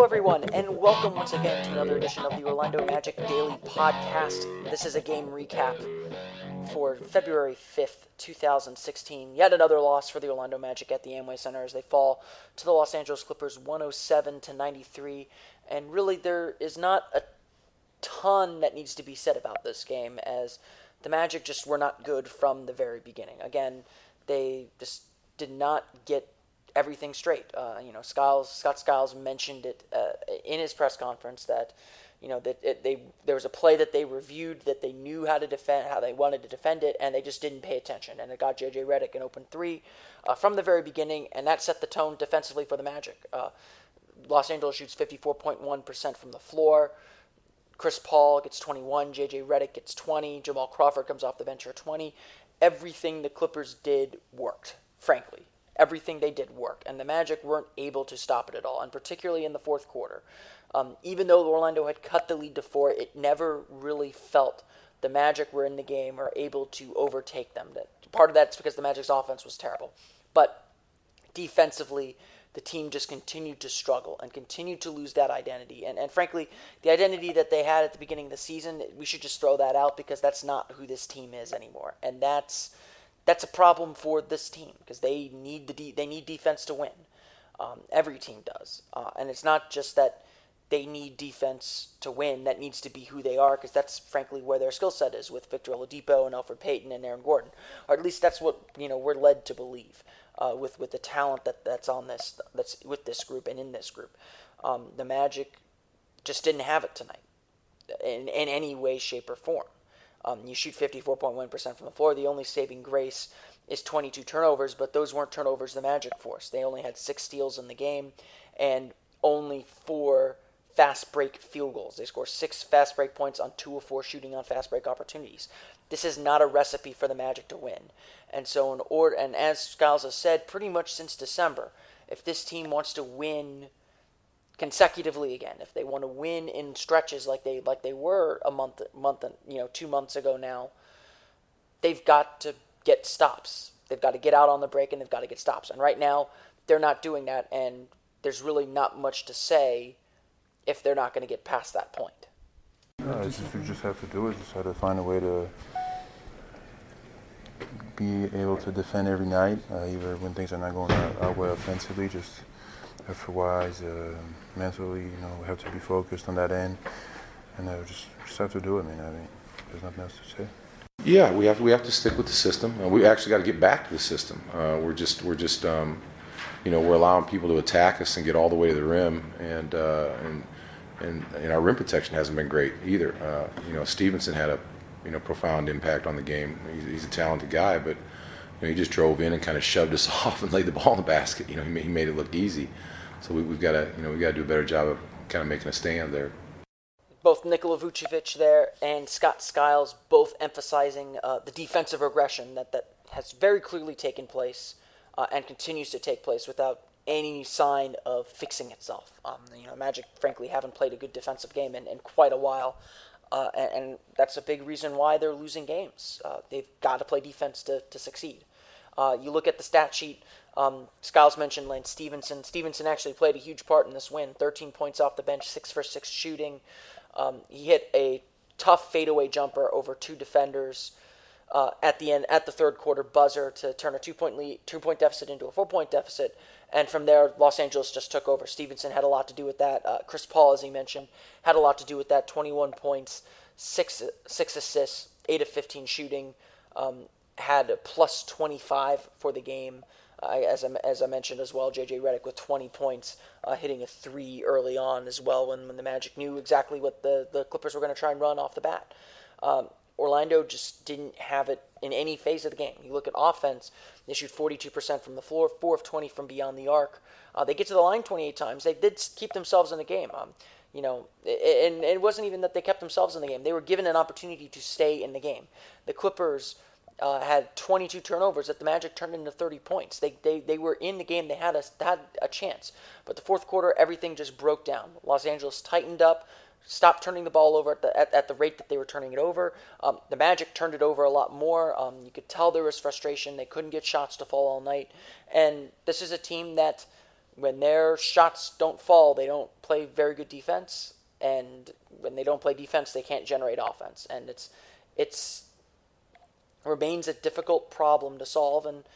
everyone, and welcome once again to another edition of the Orlando Magic Daily Podcast. This is a game recap for February 5th, 2016. Yet another loss for the Orlando Magic at the Amway Center as they fall to the Los Angeles Clippers 107-93. And really, there is not a ton that needs to be said about this game, as the Magic just were not good from the very beginning. Again, they just did not get everything straight. Scott Skiles mentioned it in his press conference that, there was a play that they reviewed that they knew how to defend, how they wanted to defend it, and they just didn't pay attention. And it got J.J. Redick an open three from the very beginning, and that set the tone defensively for the Magic. Los Angeles shoots 54.1% from the floor. Chris Paul gets 21, J.J. Redick gets 20, Jamal Crawford comes off the bench for 20. Everything the Clippers did worked, frankly. Everything they did worked, and the Magic weren't able to stop it at all, and particularly in the fourth quarter. Even though Orlando had cut the lead to 4, it never really felt the Magic were in the game or able to overtake them. Part of that's because the Magic's offense was terrible. But defensively, the team just continued to struggle and continued to lose that identity. And frankly, the identity that they had at the beginning of the season, we should just throw that out because that's not who this team is anymore. And that's a problem for this team because they need defense to win. Every team does. And it's not just that they need defense to win. That needs to be who they are because that's frankly where their skill set is with Victor Oladipo and Elfrid Payton and Aaron Gordon. Or at least that's what we're led to believe with the talent that's with this group and in this group. The Magic just didn't have it tonight in any way, shape, or form. You shoot 54.1% from the floor. The only saving grace is 22 turnovers, but those weren't turnovers the Magic forced. They only had 6 steals in the game and only 4 fast break field goals. They scored 6 fast break points on 2 of 4 shooting on fast break opportunities. This is not a recipe for the Magic to win. And so and as Skiles has said pretty much since December, if this team wants to win consecutively again, if they want to win in stretches like they were a month 2 months ago now, they've got to get stops. They've got to get out on the break and they've got to get stops. And right now, they're not doing that, and there's really not much to say if they're not going to get past that point. No, you just have to do it. Just have to find a way to be able to defend every night, even when things are not going our way offensively. Just effort-wise, mentally, we have to be focused on that end, and just have to do it. There's nothing else to say. Yeah, we have to stick with the system. We actually got to get back to the system. We're allowing people to attack us and get all the way to the rim, and our rim protection hasn't been great either. Stevenson had a profound impact on the game. He's a talented guy, but he just drove in and kind of shoved us off and laid the ball in the basket. He made it look easy. So we've got to do a better job of kind of making a stand there. Both Nikola Vucevic there and Scott Skiles both emphasizing the defensive regression that has very clearly taken place and continues to take place without any sign of fixing itself. Magic, frankly, haven't played a good defensive game in quite a while, and that's a big reason why they're losing games. They've got to play defense to succeed. You look at the stat sheet, Skiles mentioned Lance Stevenson. Stevenson actually played a huge part in this win. 13 points off the bench, 6 for 6 shooting. He hit a tough fadeaway jumper over 2 defenders at the third quarter buzzer to turn a 2-point deficit into a 4-point deficit. And from there, Los Angeles just took over. Stevenson had a lot to do with that. Chris Paul, as he mentioned, had a lot to do with that. 21 points, 6 assists, 8 of 15 shooting. Had a plus 25 for the game. As I mentioned as well, J.J. Redick with 20 points, hitting a 3 early on as well when the Magic knew exactly what the Clippers were going to try and run off the bat. Orlando just didn't have it in any phase of the game. You look at offense, they shoot 42% from the floor, 4 of 20 from beyond the arc. They get to the line 28 times. They did keep themselves in the game. And it wasn't even that they kept themselves in the game. They were given an opportunity to stay in the game. The Clippers had 22 turnovers that the Magic turned into 30 points. They were in the game. They had a chance. But the fourth quarter, everything just broke down. Los Angeles tightened up, stopped turning the ball over at the rate that they were turning it over. The Magic turned it over a lot more. You could tell there was frustration. They couldn't get shots to fall all night. And this is a team that when their shots don't fall, they don't play very good defense, and when they don't play defense, they can't generate offense, and it's remains a difficult problem to solve. And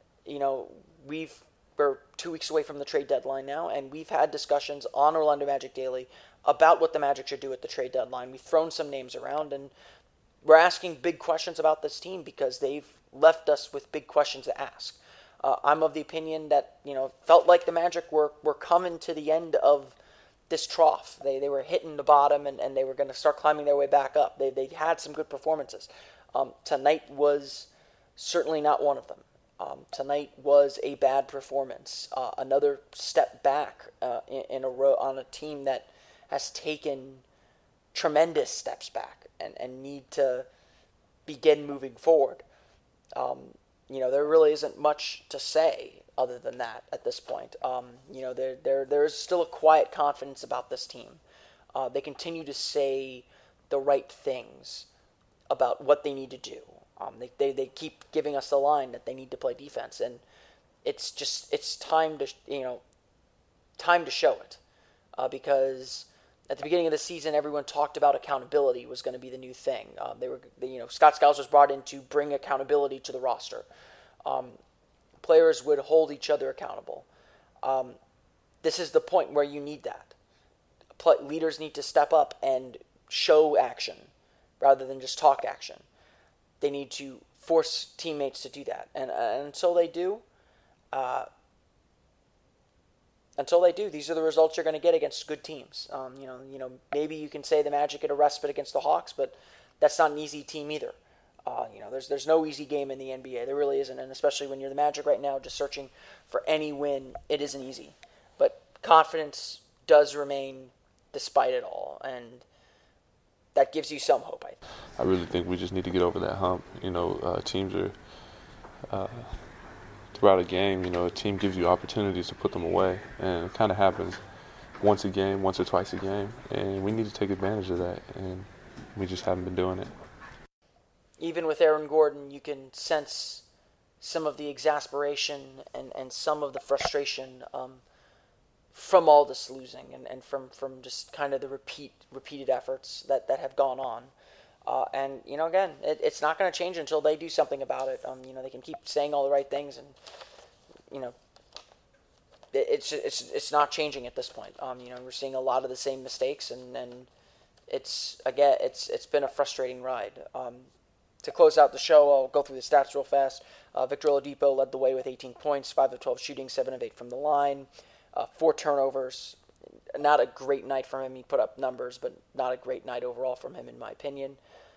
we're 2 weeks away from the trade deadline now, and we've had discussions on Orlando Magic Daily about what the Magic should do at the trade deadline. We've thrown some names around, and we're asking big questions about this team because they've left us with big questions to ask. I'm of the opinion that, felt like the Magic were coming to the end of this trough. They were hitting the bottom, and they were going to start climbing their way back up. They had some good performances. Tonight was certainly not one of them. Tonight was a bad performance. Another step back in a row on a team that has taken tremendous steps back and need to begin moving forward. There really isn't much to say other than that at this point. There's still a quiet confidence about this team. They continue to say the right things about what they need to do. They keep giving us the line that they need to play defense, and it's time to show it, because at the beginning of the season, everyone talked about accountability was going to be the new thing. Scott Skiles was brought in to bring accountability to the roster. Players would hold each other accountable. This is the point where you need that. Leaders need to step up and show action rather than just talk action. They need to force teammates to do that, and until they do, these are the results you're going to get against good teams. Maybe you can say the Magic get a respite against the Hawks, but that's not an easy team either. There's no easy game in the NBA. There really isn't, and especially when you're the Magic right now, just searching for any win, it isn't easy. But confidence does remain despite it all, and that gives you some hope, I think. I really think we just need to get over that hump. Teams are throughout a game. A team gives you opportunities to put them away, and it kind of happens once a game, once or twice a game, and we need to take advantage of that, and we just haven't been doing it. Even with Aaron Gordon, you can sense some of the exasperation and some of the frustration from all this losing and from just kind of the repeated efforts that have gone on. Again, it's not going to change until they do something about it. They can keep saying all the right things, and it's not changing at this point. We're seeing a lot of the same mistakes, and it's been a frustrating ride. To close out the show, I'll go through the stats real fast. Victor Oladipo led the way with 18 points, 5 of 12 shooting, 7 of 8 from the line, 4 turnovers. Not a great night from him. He put up numbers, but not a great night overall from him, in my opinion.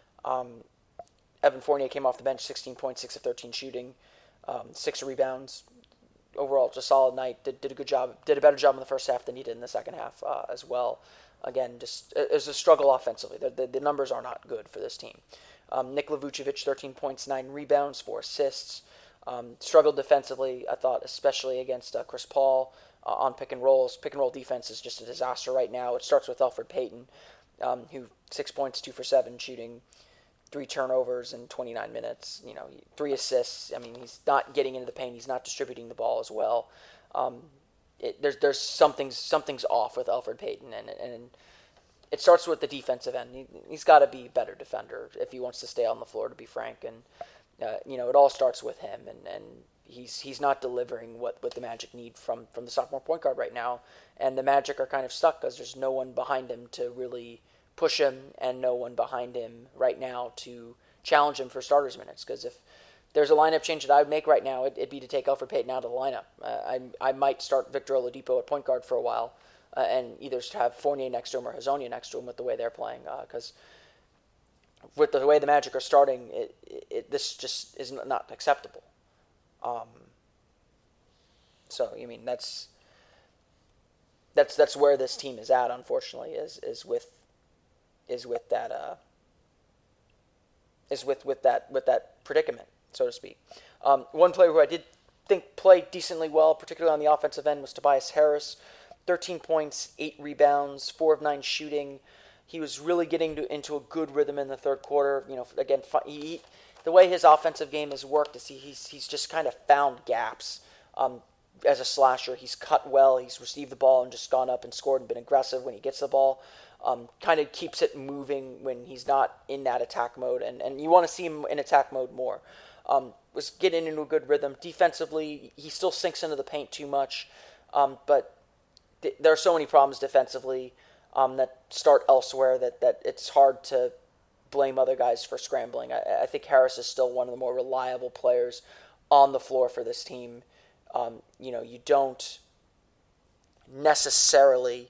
Evan Fournier came off the bench, 16 points, 6 of 13 shooting, 6 rebounds. Overall, just a solid night. Did a good job. Did a better job in the first half than he did in the second half as well. Again, just it was a struggle offensively. The numbers are not good for this team. Nikola Vucevic, 13 points, 9 rebounds, 4 assists. Struggled defensively, I thought, especially against Chris Paul on pick and rolls. Pick and roll defense is just a disaster right now. It starts with Elfrid Payton, who 6 points, 2 for 7 shooting, 3 turnovers in 29 minutes. 3 assists. I mean, he's not getting into the paint. He's not distributing the ball as well. There's something's off with Elfrid Payton, and it starts with the defensive end. He's got to be a better defender if he wants to stay on the floor, to be frank. And it all starts with him, and he's not delivering what the Magic need from the sophomore point guard right now. And the Magic are kind of stuck because there's no one behind him to really push him, and no one behind him right now to challenge him for starters minutes. Because if there's a lineup change that I would make right now, it'd be to take Elfrid Payton out of the lineup. I might start Victor Oladipo at point guard for a while. And either have Fournier next to him or Hezonja next to him with the way they're playing. Because with the way the Magic are starting, this just is not acceptable. That's where this team is at. Unfortunately, is with that predicament, so to speak. One player who I did think played decently well, particularly on the offensive end, was Tobias Harris. 13 points, 8 rebounds, 4 of 9 shooting. He was really getting into a good rhythm in the third quarter. Again, the way his offensive game has worked is he's just kind of found gaps. as a slasher. He's cut well. He's received the ball and just gone up and scored and been aggressive when he gets the ball. Kind of keeps it moving when he's not in that attack mode, and you want to see him in attack mode more. Was getting into a good rhythm. Defensively, he still sinks into the paint too much, but there are so many problems defensively that start elsewhere that it's hard to blame other guys for scrambling. I think Harris is still one of the more reliable players on the floor for this team. You don't necessarily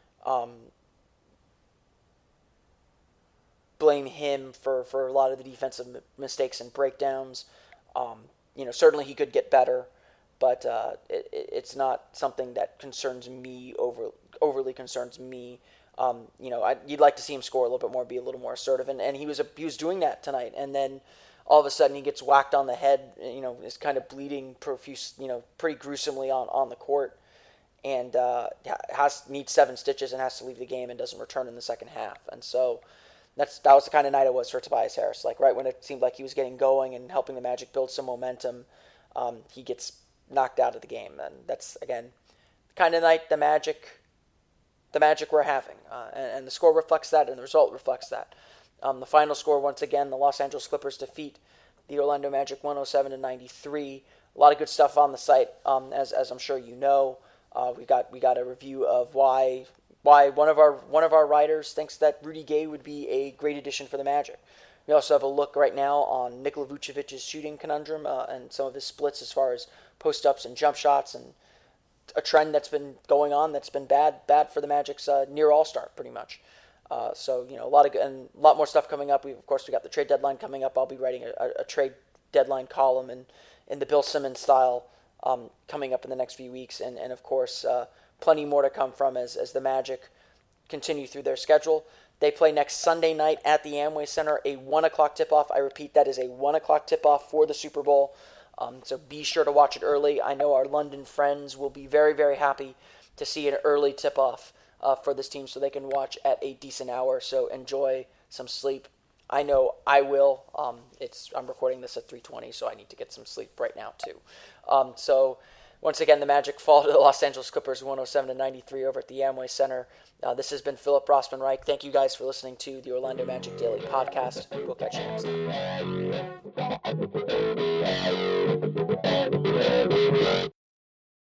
blame him for a lot of the defensive mistakes and breakdowns. Certainly he could get better, but it's not something that concerns me, overly concerns me. You'd like to see him score a little bit more, be a little more assertive, and he was doing that tonight. And then all of a sudden he gets whacked on the head, is kind of bleeding profuse, pretty gruesomely on the court, and needs 7 stitches and has to leave the game and doesn't return in the second half. And so that was the kind of night it was for Tobias Harris. Like right when it seemed like he was getting going and helping the Magic build some momentum, he gets knocked out of the game, and that's again the kind of night the Magic we're having, and the score reflects that, and the result reflects that. The final score, once again, the Los Angeles Clippers defeat the Orlando Magic 107-93. A lot of good stuff on the site, as I'm sure you know. We got a review of why one of our writers thinks that Rudy Gay would be a great addition for the Magic. We also have a look right now on Nikola Vucevic's shooting conundrum and some of his splits as far as post-ups and jump shots, and a trend that's been going on that's been bad for the Magic's near all-star pretty much. So a lot more stuff coming up. We got the trade deadline coming up. I'll be writing a trade deadline column in the Bill Simmons style coming up in the next few weeks, and of course plenty more to come from as the Magic continue through their schedule. They play next Sunday night at the Amway Center, a 1 o'clock tip-off. I repeat, that is a 1 o'clock tip-off for the Super Bowl. So be sure to watch it early. I know our London friends will be very, very happy to see an early tip-off for this team so they can watch at a decent hour. So enjoy some sleep. I know I will. I'm recording this at 3:20, so I need to get some sleep right now too. So once again, the Magic fall to the Los Angeles Clippers 107-93 over at the Amway Center. This has been Philip Rossman Reich. Thank you guys for listening to the Orlando Magic Daily Podcast. We'll catch you next time.